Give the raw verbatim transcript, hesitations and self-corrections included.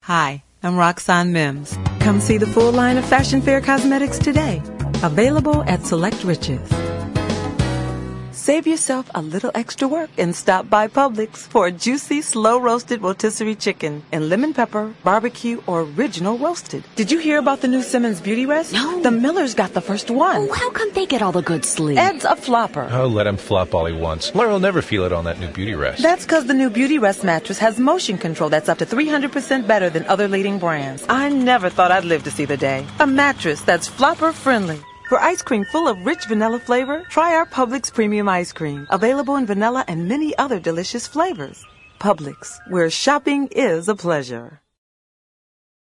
Hi, I'm Roxanne Mims. Come see the full line of Fashion Fair cosmetics today. Available at select Riches. Save yourself a little extra work and stop by Publix for a juicy, slow-roasted rotisserie chicken in lemon pepper, barbecue, or original roasted. Did you hear about the new Simmons Beauty Rest? No. The Millers got the first one. Oh, how come they get all the good sleep? Ed's a flopper. Oh, let him flop all he wants. Laura will never feel it on that new Beauty Rest. That's because the new Beauty Rest mattress has motion control that's up to three hundred percent better than other leading brands. I never thought I'd live to see the day. A mattress that's flopper-friendly. For ice cream full of rich vanilla flavor, try our Publix Premium Ice Cream, available in vanilla and many other delicious flavors. Publix, where shopping is a pleasure.